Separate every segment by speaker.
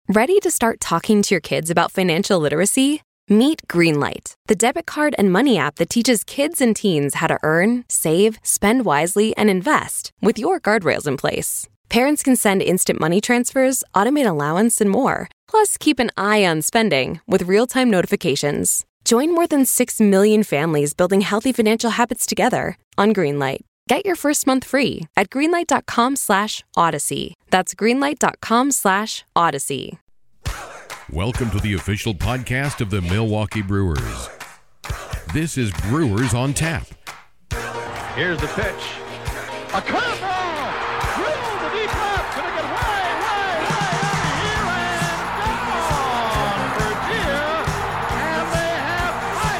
Speaker 1: Ready to start talking to your kids about financial literacy? Meet Greenlight, the debit card and money app that teaches kids and teens how to earn, save, spend wisely, and invest with your guardrails in place. Parents can send instant money transfers, automate allowance, and more. Plus, keep an eye on spending with real-time notifications. Join more than 6 million families building healthy financial habits together on Greenlight. Get your first month free at greenlight.com/Odyssey. That's greenlight.com/Odyssey.
Speaker 2: Welcome to the official podcast of the Milwaukee Brewers. This is Brewers on Tap.
Speaker 3: Here's the pitch. A curveball! Drilled to deep left. Gonna get way out of here and gone for deer. And they have tied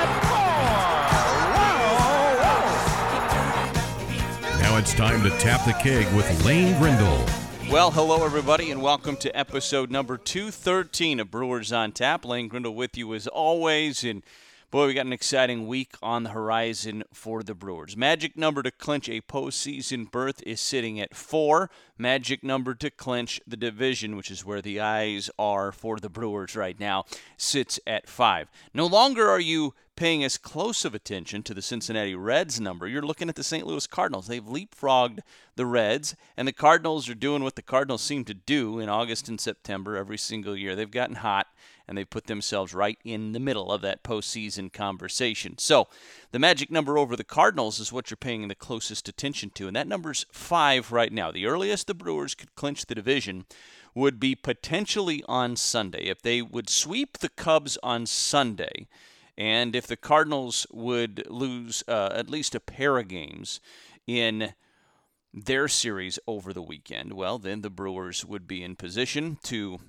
Speaker 3: it at 4. Wow!
Speaker 2: Now it's time to tap the keg with Lane Grindle.
Speaker 4: Well, hello, everybody, and welcome to episode number 213 of Brewers on Tap. Lane Grindle with you as always, and boy, we got an exciting week on the horizon for the Brewers. Magic number to clinch a postseason berth is sitting at 4. Magic number to clinch the division, which is where the eyes are for the Brewers right now, sits at 5. No longer are you paying as close of attention to the Cincinnati Reds number. You're looking at the St. Louis Cardinals. They've leapfrogged the Reds, and the Cardinals are doing what the Cardinals seem to do in August and September every single year. They've gotten hot, and they've put themselves right in the middle of that postseason conversation. So the magic number over the Cardinals is what you're paying the closest attention to, and that number's 5 right now. The earliest the Brewers could clinch the division would be potentially on Sunday. If they would sweep the Cubs on Sunday, and if the Cardinals would lose at least a pair of games in their series over the weekend, well, then the Brewers would be in position to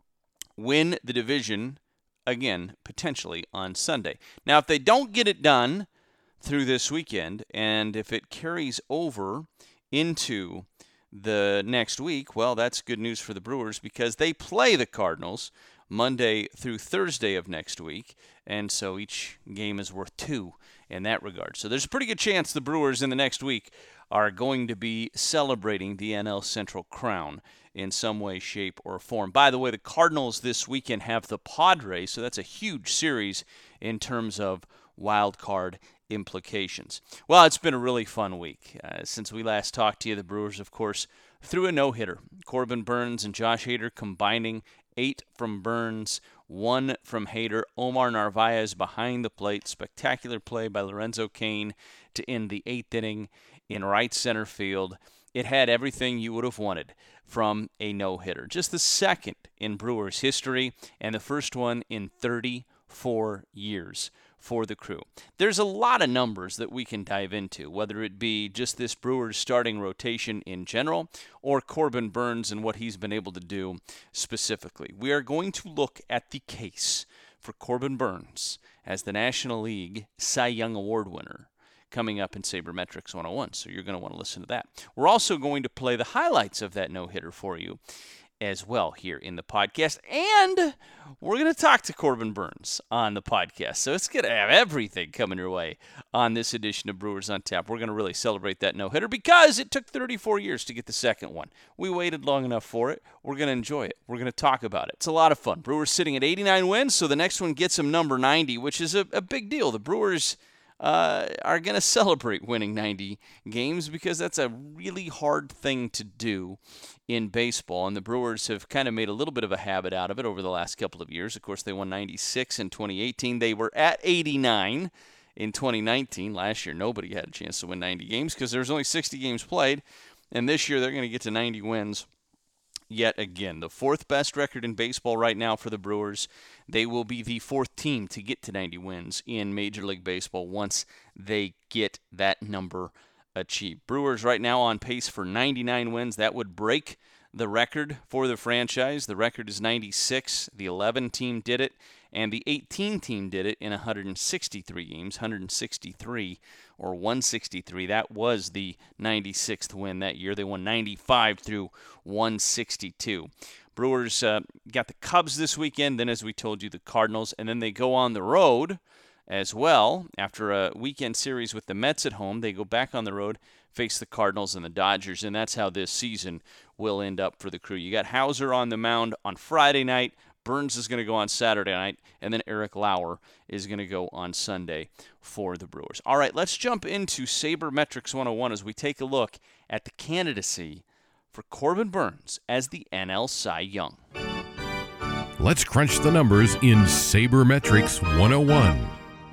Speaker 4: win the division again, potentially on Sunday. Now, if they don't get it done through this weekend, and if it carries over into the next week, well, that's good news for the Brewers because they play the Cardinals Monday through Thursday of next week, and so each game is worth 2 in that regard. So there's a pretty good chance the Brewers in the next week are going to be celebrating the NL Central crown in some way, shape, or form. By the way, the Cardinals this weekend have the Padres, so that's a huge series in terms of wild card implications. Well, it's been a really fun week. Since we last talked to you, the Brewers, of course, threw a no-hitter. Corbin Burnes and Josh Hader combining 8 from Burnes, 1 from Hader. Omar Narvaez behind the plate. Spectacular play by Lorenzo Cain to end the 8th inning in right center field. It had everything you would have wanted from a no-hitter. Just the second in Brewers history and the first one in 34 years for the crew. There's a lot of numbers that we can dive into, whether it be just this Brewers starting rotation in general or Corbin Burnes and what he's been able to do specifically. We are going to look at the case for Corbin Burnes as the National League Cy Young Award winner coming up in Sabermetrics 101, so you're going to want to listen to that. We're also going to play the highlights of that no-hitter for you as well here in the podcast, and we're going to talk to Corbin Burnes on the podcast, so it's going to have everything coming your way on this edition of Brewers on Tap. We're going to really celebrate that no-hitter because it took 34 years to get the second one. We waited long enough for it. We're going to enjoy it. We're going to talk about it. It's a lot of fun. Brewers sitting at 89 wins, so the next one gets them number 90, which is a big deal. The Brewers are going to celebrate winning 90 games because that's a really hard thing to do in baseball, and the Brewers have kind of made a little bit of a habit out of it over the last couple of years. Of course, they won 96 in 2018. They were at 89 in 2019. Last year, nobody had a chance to win 90 games because there was only 60 games played, and this year they're going to get to 90 wins yet again. The 4th best record in baseball right now for the Brewers. They will be the 4th team to get to 90 wins in Major League Baseball once they get that number achieved. Brewers right now on pace for 99 wins. That would break the record for the franchise. The record is 96. The 11 team did it, and the 18 team did it in 163 games, 163 or 163. That was the 96th win that year. They won 95 through 162. Brewers got the Cubs this weekend, then as we told you, the Cardinals, and then they go on the road as well. After a weekend series with the Mets at home, they go back on the road, face the Cardinals and the Dodgers, and that's how this season will end up for the Crew. You got Hauser on the mound on Friday night. Burns is going to go on Saturday night, and then Eric Lauer is going to go on Sunday for the Brewers. All right, let's jump into Sabermetrics 101 as we take a look at the candidacy for Corbin Burns as the NL Cy Young.
Speaker 2: Let's crunch the numbers in Sabermetrics 101.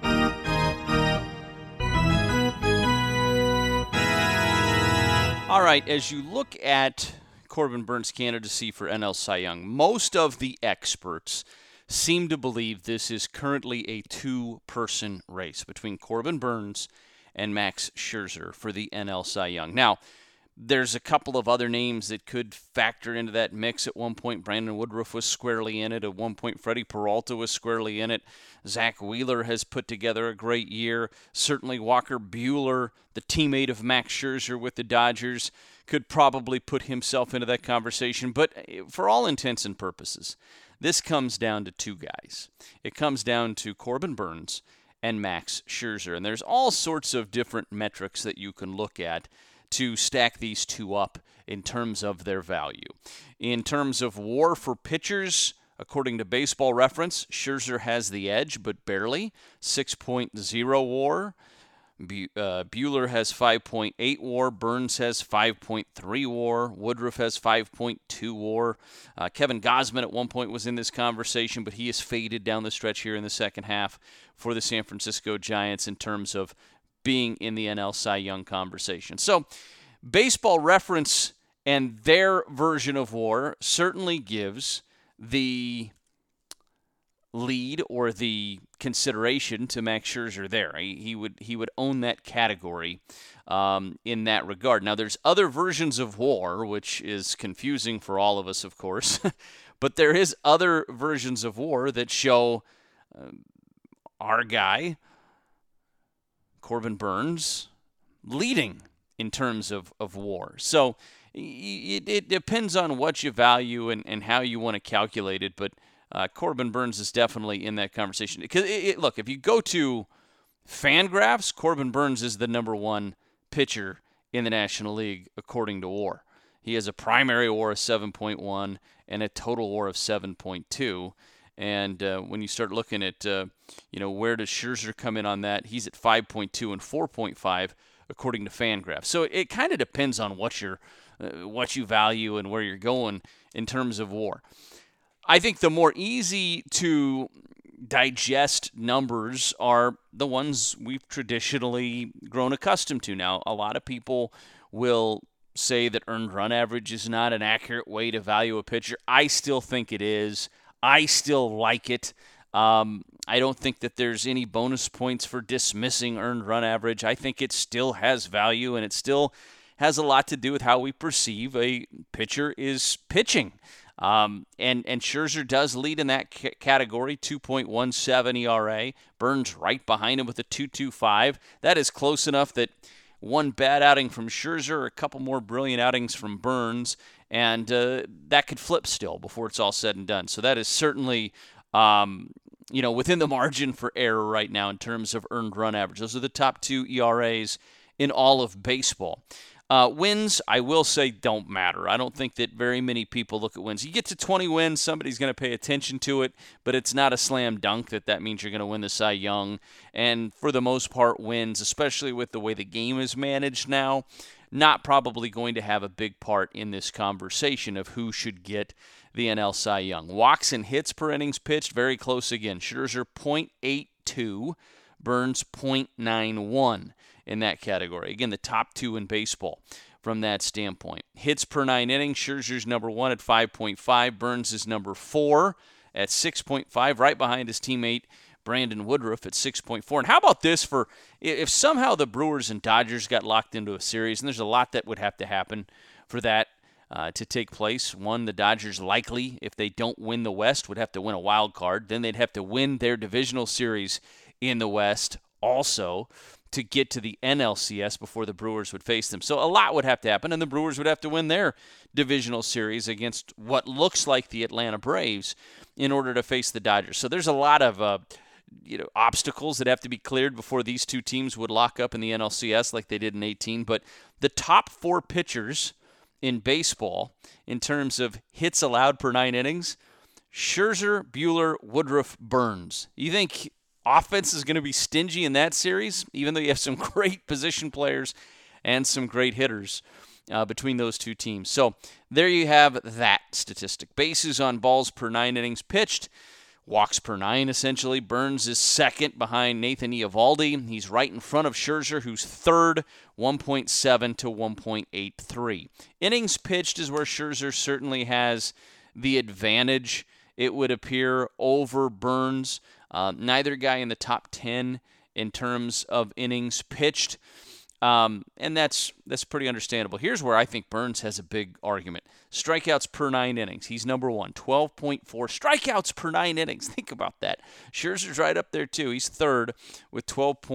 Speaker 4: All right, as you look at Corbin Burns' candidacy for NL Cy Young, most of the experts seem to believe this is currently a two-person race between Corbin Burns and Max Scherzer for the NL Cy Young. Now, there's a couple of other names that could factor into that mix. At one point, Brandon Woodruff was squarely in it. At one point, Freddie Peralta was squarely in it. Zach Wheeler has put together a great year. Certainly Walker Buehler, the teammate of Max Scherzer with the Dodgers, could probably put himself into that conversation. But for all intents and purposes, this comes down to two guys. It comes down to Corbin Burns and Max Scherzer. And there's all sorts of different metrics that you can look at to stack these two up in terms of their value. In terms of WAR for pitchers, according to Baseball Reference, Scherzer has the edge, but barely. 6.0 WAR. Buehler has 5.8 WAR. Burns has 5.3 WAR. Woodruff has 5.2 WAR. Kevin Gausman at one point was in this conversation, but he has faded down the stretch here in the second half for the San Francisco Giants in terms of being in the NL Cy Young conversation. So, Baseball Reference and their version of WAR certainly gives the lead or the consideration to Max Scherzer there. He would own that category in that regard. Now, there's other versions of WAR, which is confusing for all of us, of course, but there is other versions of WAR that show our guy, Corbin Burns, leading in terms of WAR. So it depends on what you value and how you want to calculate it, but Corbin Burns is definitely in that conversation. Because look, if you go to FanGraphs, Corbin Burns is the number one pitcher in the National League according to WAR. He has a primary WAR of 7.1 and a total WAR of 7.2. And when you start looking at, where does Scherzer come in on that? He's at 5.2 and 4.5 according to FanGraphs. So it kind of depends on what you value and where you're going in terms of WAR. I think the more easy to digest numbers are the ones we've traditionally grown accustomed to. Now, a lot of people will say that earned run average is not an accurate way to value a pitcher. I still think it is. I still like it. I don't think that there's any bonus points for dismissing earned run average. I think it still has value, and it still has a lot to do with how we perceive a pitcher is pitching. And Scherzer does lead in that category, 2.17 ERA. Burns right behind him with a 2.25. That is close enough that one bad outing from Scherzer, a couple more brilliant outings from Burns, and that could flip still before it's all said and done. So that is certainly, within the margin for error right now in terms of earned run average. Those are the top two ERAs in all of baseball. Wins, I will say, don't matter. I don't think that very many people look at wins. You get to 20 wins, somebody's going to pay attention to it, but it's not a slam dunk that means you're going to win the Cy Young. And for the most part, wins, especially with the way the game is managed now, not probably going to have a big part in this conversation of who should get the NL Cy Young. Walks and hits per innings pitched, very close again. Scherzer, 0.82. Burns, 0.91 in that category. Again, the top two in baseball from that standpoint. Hits per 9 innings, Scherzer's number 1 at 5.5. Burns is number 4 at 6.5, right behind his teammate Brandon Woodruff at 6.4. And how about this for if somehow the Brewers and Dodgers got locked into a series, and there's a lot that would have to happen for that to take place. One, the Dodgers likely, if they don't win the West, would have to win a wild card. Then they'd have to win their divisional series in the West also to get to the NLCS before the Brewers would face them. So a lot would have to happen, and the Brewers would have to win their divisional series against what looks like the Atlanta Braves in order to face the Dodgers. So there's a lot of obstacles that have to be cleared before these two teams would lock up in the NLCS like they did in 2018. But the top 4 pitchers in baseball in terms of hits allowed per 9 innings, Scherzer, Buehler, Woodruff, Burns. You think offense is going to be stingy in that series, even though you have some great position players and some great hitters between those two teams? So there you have that statistic. Bases on balls per 9 innings pitched, walks per 9 essentially. Burns is second behind Nathan Eovaldi. He's right in front of Scherzer, who's third, 1.7 to 1.83. Innings pitched is where Scherzer certainly has the advantage, it would appear, over Burns. Neither guy in the top 10 in terms of innings pitched. And that's pretty understandable. Here's where I think Burns has a big argument. Strikeouts per 9 innings. He's number one, 12.4 strikeouts per 9 innings. Think about that. Scherzer's right up there, too. He's third with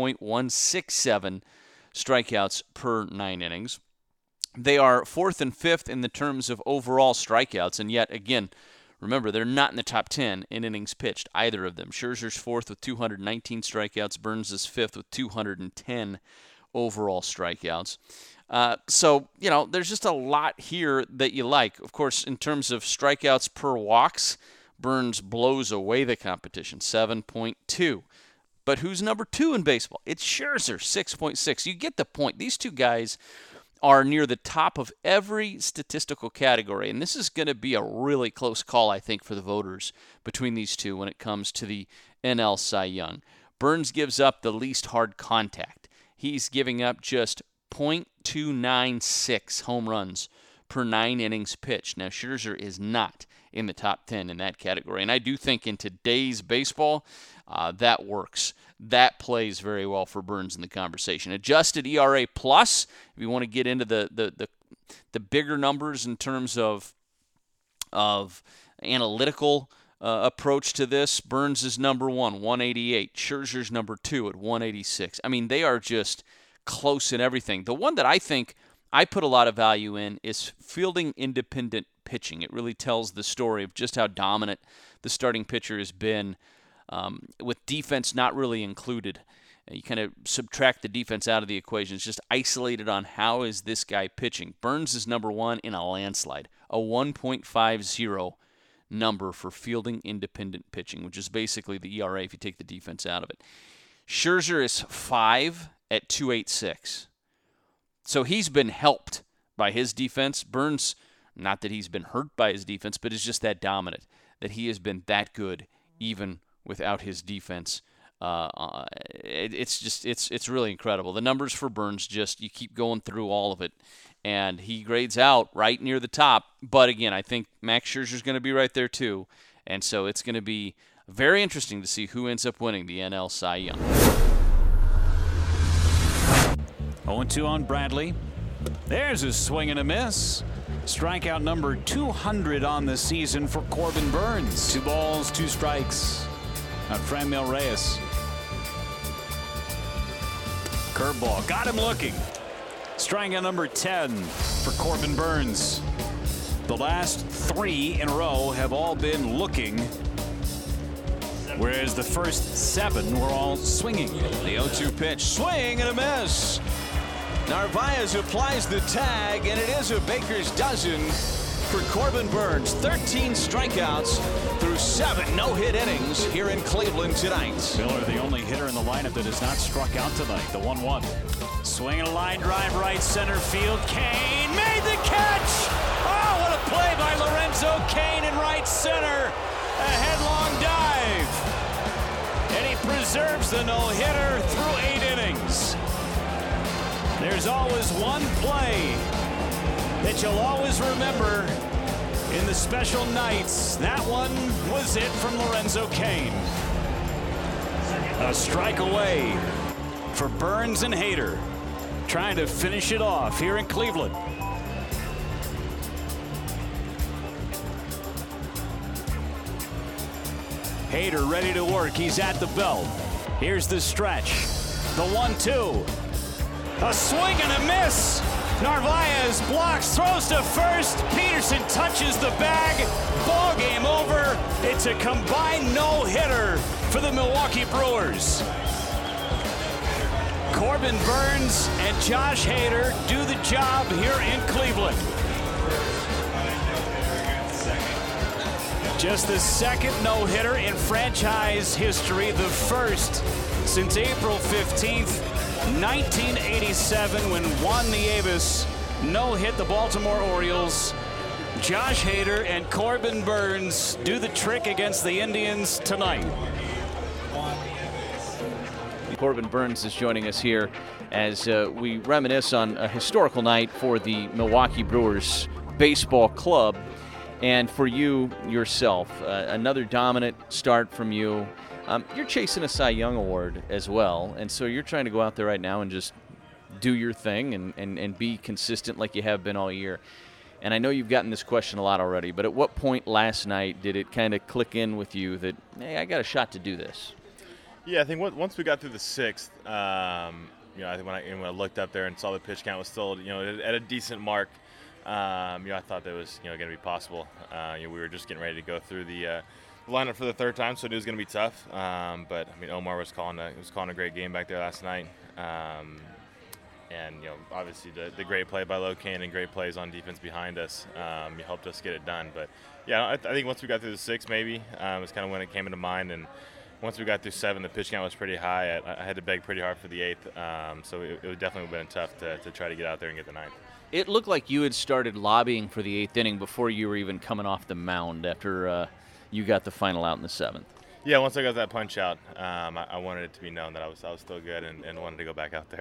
Speaker 4: 12.167 strikeouts per 9 innings. They are fourth and fifth in the terms of overall strikeouts, and yet, again, remember, they're not in the top 10 in innings pitched, either of them. Scherzer's fourth with 219 strikeouts. Burns is fifth with 210 overall strikeouts. So, there's just a lot here that you like. Of course, in terms of strikeouts per walks, Burns blows away the competition, 7.2. But who's number 2 in baseball? It's Scherzer, 6.6. You get the point. These two guys are near the top of every statistical category, and this is going to be a really close call, I think, for the voters between these two when it comes to the NL Cy Young. Burns gives up the least hard contact. He's giving up just 0.296 home runs per 9 innings pitched. Now, Scherzer is not in the top 10 in that category, and I do think in today's baseball, that works. That plays very well for Burns in the conversation. Adjusted ERA plus, if you want to get into the bigger numbers in terms of analytical approach to this, Burns is number 1, 188. Scherzer's number 2 at 186. I mean, they are just close in everything. The one that I think I put a lot of value in is fielding independent pitching. It really tells the story of just how dominant the starting pitcher has been, with defense not really included. You kind of subtract the defense out of the equation. It's just isolated on how is this guy pitching. Burns is number 1 in a landslide, a 1.50 number for fielding independent pitching, which is basically the ERA if you take the defense out of it. Scherzer is 5 at 286. So he's been helped by his defense. Burns, not that he's been hurt by his defense, but is just that dominant, that he has been that good even without his defense. It's really incredible. The numbers for Burns, you keep going through all of it, and he grades out right near the top. But again, I think Max Scherzer's going to be right there too, and so it's going to be very interesting to see who ends up winning the NL Cy Young.
Speaker 5: 0-2 on Bradley. There's a swing and a miss. Strikeout number 200 on the season for Corbin Burns. 2 balls, 2 strikes on Franmil Reyes. Curveball, got him looking. Strikeout number 10 for Corbin Burns. The last 3 in a row have all been looking, whereas the first 7 were all swinging.
Speaker 6: The 0-2 pitch, swing and a miss. Narvaez applies the tag, and it is a baker's dozen for Corbin Burns. 13 strikeouts through 7 no-hit innings here in Cleveland tonight.
Speaker 5: Miller, the only hitter in the lineup that has not struck out tonight. The 1-1. Swing and a line drive right center field. Kane made the catch. Oh, what a play by Lorenzo Kane in right center. A headlong dive. And he preserves the no-hitter through 8 innings. There's always one play that you'll always remember in the special nights. That one was it from Lorenzo Kane. A strike away for Burns and Hader, trying to finish it off here in Cleveland. Hader ready to work. He's at the belt. Here's the stretch. The 1-2. A swing and a miss. Narvaez blocks, throws to first. Peterson touches the bag. Ball game over. It's a combined no-hitter for the Milwaukee Brewers. Corbin Burns and Josh Hader do the job here in Cleveland. Just the second no-hitter in franchise history, the first since April 15th, 1987, when Juan Nieves no-hit the Baltimore Orioles. Josh Hader and Corbin Burnes do the trick against the Indians tonight.
Speaker 4: Corbin Burnes is joining us here as we reminisce on a historical night for the Milwaukee Brewers Baseball Club. And for you yourself, another dominant start from you. You're chasing a Cy Young Award as well, and so you're trying to go out there right now and just do your thing and be consistent like you have been all year. And I know you've gotten this question a lot already, but at what point last night did it kind of click in with you that, hey, I got a shot to do this?
Speaker 7: Yeah, I think once we got through the sixth, I think when I looked up there and saw the pitch count was still, at a decent mark, I thought that was, going to be possible. We were just getting ready to go through the lineup for the third time, so it was going to be tough. But Omar was calling a great game back there last night. And obviously the great play by Locaine and great plays on defense behind us helped us get it done. But yeah, I think once we got through the sixth, maybe was kind of when it came into mind. And once we got through seven, the pitch count was pretty high. I had to beg pretty hard for the eighth, so it would definitely been tough to try to get out there and get the ninth.
Speaker 4: It looked like you had started lobbying for the eighth inning before you were even coming off the mound after you got the final out in the seventh.
Speaker 7: Yeah, once I got that punch out, I wanted it to be known that I was still good and wanted to go back out there.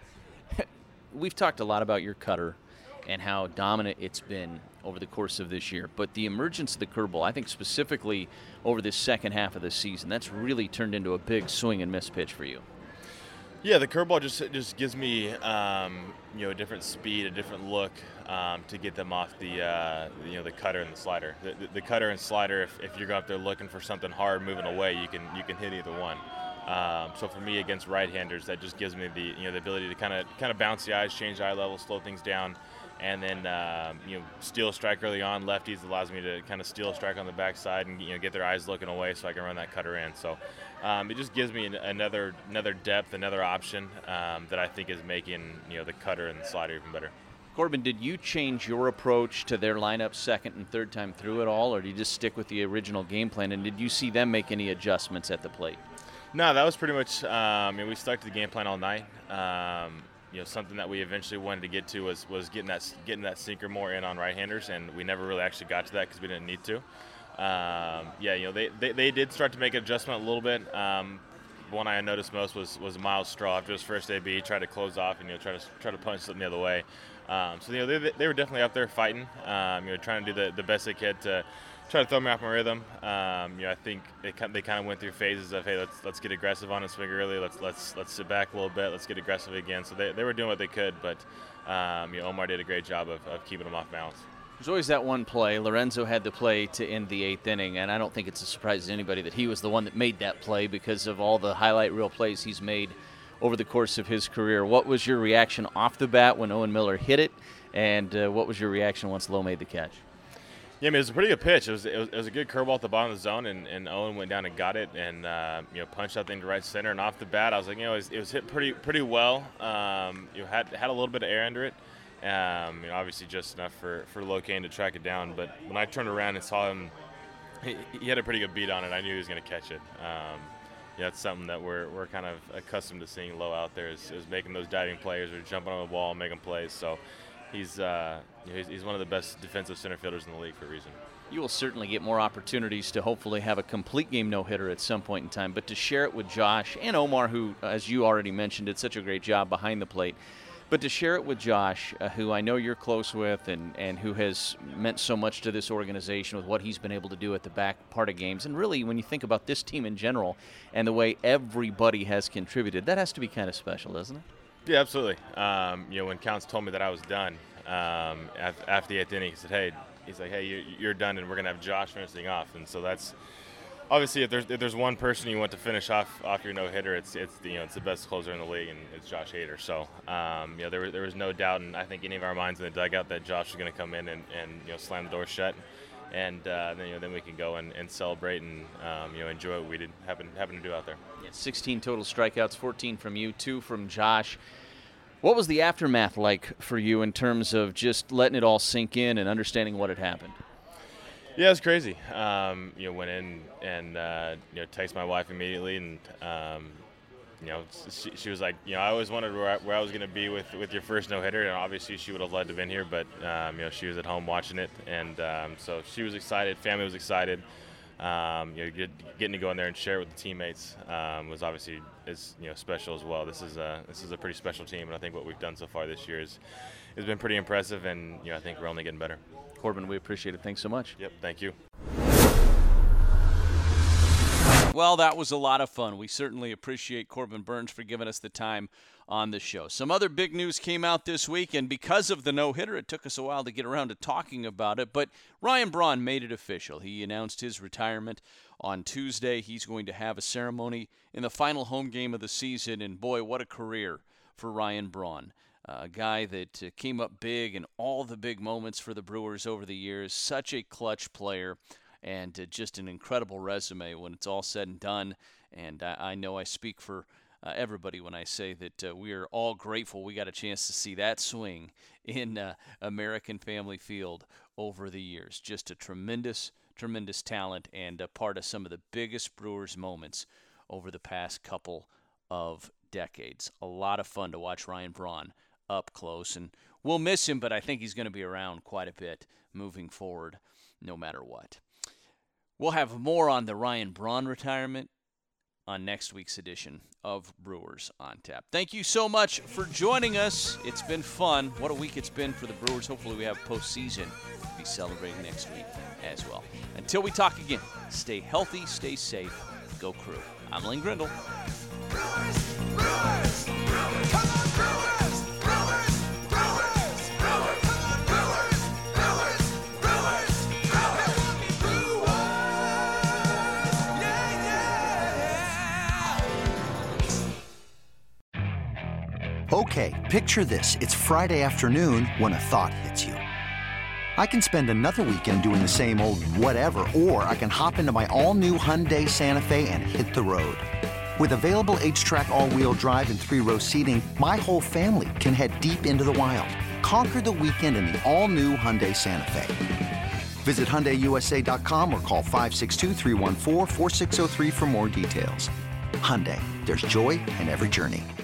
Speaker 4: We've talked a lot about your cutter and how dominant it's been over the course of this year, but the emergence of the curveball, I think specifically over this second half of the season, that's really turned into a big swing and miss pitch for you. Yeah,
Speaker 7: the curveball just gives me a different speed, a different look to get them off the cutter and the slider. The cutter and slider, if you're up there looking for something hard moving away, you can hit either one. So for me against right-handers, that just gives me the ability to kind of bounce the eyes, change eye level, slow things down, and then steal a strike early on. Lefties allows me to kind of steal a strike on the backside and get their eyes looking away so I can run that cutter in. So it just gives me another depth, another option that I think is making the cutter and the slider even better.
Speaker 4: Corbin, did you change your approach to their lineup second and third time through at all, or did you just stick with the original game plan? And did you see them make any adjustments at the plate?
Speaker 7: No, that was pretty much. We stuck to the game plan all night. Something that we eventually wanted to get to was getting that sinker more in on right-handers, and we never really actually got to that because we didn't need to. They did start to make an adjustment a little bit. One I noticed most was Miles Straw after his first AB, tried to close off and try to punch something the other way. They were definitely out there fighting. Trying to do the best they could to try to throw me off my rhythm. I think they kind of went through phases of, hey, let's get aggressive on a swing early. Let's sit back a little bit. Let's get aggressive again. So they were doing what they could, but Omar did a great job of keeping them off balance.
Speaker 4: There's always that one play. Lorenzo had the play to end the eighth inning, and I don't think it's a surprise to anybody that he was the one that made that play because of all the highlight reel plays he's made over the course of his career. What was your reaction off the bat when Owen Miller hit it, and what was your reaction once Lowe made the catch?
Speaker 7: Yeah, it was a pretty good pitch. It was a good curveball at the bottom of the zone, and Owen went down and got it, and punched that thing to right center. And off the bat, I was like, it was hit pretty well. Had a little bit of air under it. Obviously just enough for Locaine to track it down. But when I turned around and saw him, he had a pretty good beat on it. I knew he was going to catch it. It's something that we're kind of accustomed to seeing Lowe out there is making those diving plays or jumping on the ball and making plays. So. He's one of the best defensive center fielders in the league for a reason.
Speaker 4: You will certainly get more opportunities to hopefully have a complete game no-hitter at some point in time, but to share it with Josh and Omar, who, as you already mentioned, did such a great job behind the plate, but to share it with Josh, who I know you're close with and who has meant so much to this organization with what he's been able to do at the back part of games, and really when you think about this team in general and the way everybody has contributed, that has to be kind of special, doesn't it?
Speaker 7: Yeah, absolutely. When Counts told me that I was done after the eighth inning, he's like, hey, you're done, and we're gonna have Josh finishing off. And so that's obviously if there's one person you want to finish off your no hitter, it's the best closer in the league, and it's Josh Hader. So there was no doubt, and I think any of our minds in the dugout that Josh was gonna come in and slam the door shut. And then we can go and celebrate and enjoy what we did happen to do out there.
Speaker 4: Yeah, 16 total strikeouts, 14 from you, 2 from Josh. What was the aftermath like for you in terms of just letting it all sink in and understanding what had happened?
Speaker 7: Yeah, it's crazy. Went in and text my wife immediately, and she was like, I always wondered where I was going to be with your first no-hitter, and obviously she would have loved to have been here, but she was at home watching it, and so she was excited. Family was excited. Getting to go in there and share it with the teammates was obviously special as well. This is a pretty special team, and I think what we've done so far this year has been pretty impressive, and I think we're only getting better.
Speaker 4: Corbin, we appreciate it. Thanks so much.
Speaker 7: Yep, thank you.
Speaker 4: Well, that was a lot of fun. We certainly appreciate Corbin Burnes for giving us the time on the show. Some other big news came out this week, and because of the no-hitter, it took us a while to get around to talking about it, but Ryan Braun made it official. He announced his retirement on Tuesday. He's going to have a ceremony in the final home game of the season, and boy, what a career for Ryan Braun. A guy that came up big in all the big moments for the Brewers over the years. Such a clutch player, and just an incredible resume when it's all said and done. And I know I speak for everybody when I say that we are all grateful we got a chance to see that swing in American Family Field over the years. Just a tremendous, tremendous talent, and a part of some of the biggest Brewers moments over the past couple of decades. A lot of fun to watch Ryan Braun up close, and we'll miss him, but I think he's going to be around quite a bit moving forward no matter what. We'll have more on the Ryan Braun retirement on next week's edition of Brewers on Tap. Thank you so much for joining us. It's been fun. What a week it's been for the Brewers. Hopefully we have postseason to be celebrating next week as well. Until we talk again, stay healthy, stay safe, go Crew. I'm Lane Grindle.
Speaker 8: Brewers, Brewers, Brewers, come on Brewers, Brewers, Brewers, Brewers, come on Brewers, Brewers, Brewers, Brewers, Brewers, yeah.
Speaker 9: Okay, picture this. It's Friday afternoon when a thought hits you. I can spend another weekend doing the same old whatever, or I can hop into my all-new Hyundai Santa Fe and hit the road. With available H-Track all-wheel drive and 3-row seating, my whole family can head deep into the wild. Conquer the weekend in the all-new Hyundai Santa Fe. Visit HyundaiUSA.com or call 562-314-4603 for more details. Hyundai, there's joy in every journey.